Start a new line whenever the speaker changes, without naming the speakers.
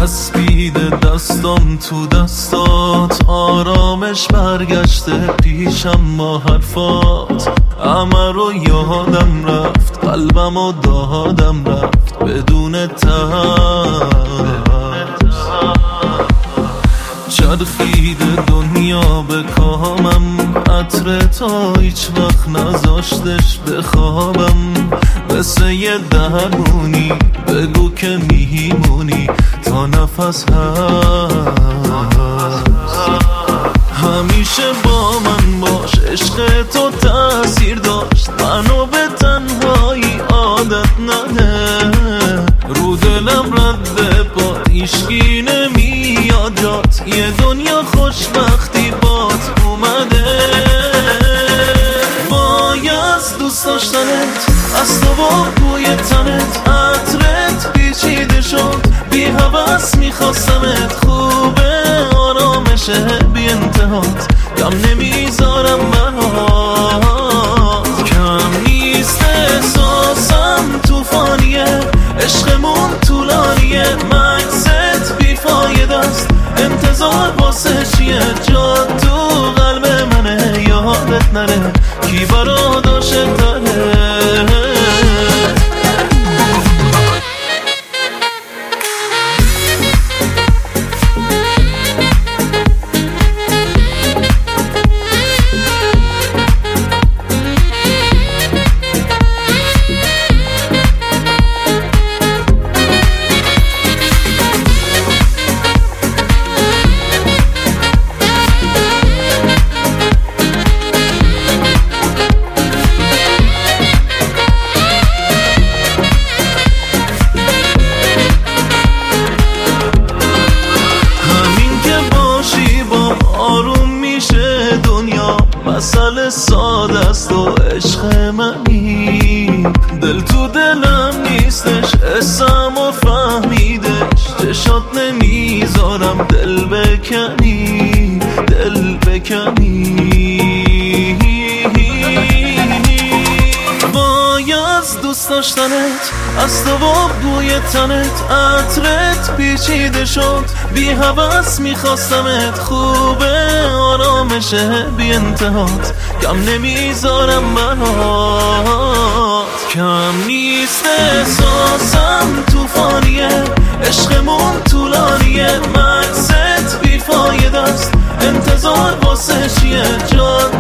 چسبیده دستم تو دستات، آرامش برگشته پیشم با حرفات. همه رو یادم رفت، قلبم و دادم رفت بدون ترس. چرخیده دنیا به کامم، عطر تا هیچ وقت نذاشتش بخوابم. مثل یه درمونی بگو که میمونی تا نفس هست. همیشه با من باش، عشق تو تأثیر داشت، منو به تنهایی عادت نده. رو دلم رد پات، هیچکی نمیاد جات، یه دنیا خوشبختی بات اومده. باید دوست داشتنت از تو با بوی تنت، عطرت پیچیده شد بی حوث میخواستمت. خوبه آرامشه بی انتهات، کم نمیذارم برات. کم نیست احساسم توفانیه، عشقمون طولانیه، مکست بیفاید است، انتظار واسه چیه؟ جا تو قلب منه، یادت نره کی برا داشته داره. مسئله ساده است و عشق منی، دل تو دلم نیستش، اسم و فهمیدش، چشات نمیذارم دل بکنی، دل بکنی. باید دوست داشتنت از تو با بوی تنت، عطرت پیچیده شد بی حوث میخواستمت. خوبه آرامشه بی انتهات، کم نمیذارم برات. کم نیست احساسم توفانیه، عشقمون طولانیه، مکست بیفاید است، انتظار واسه چیه؟ جا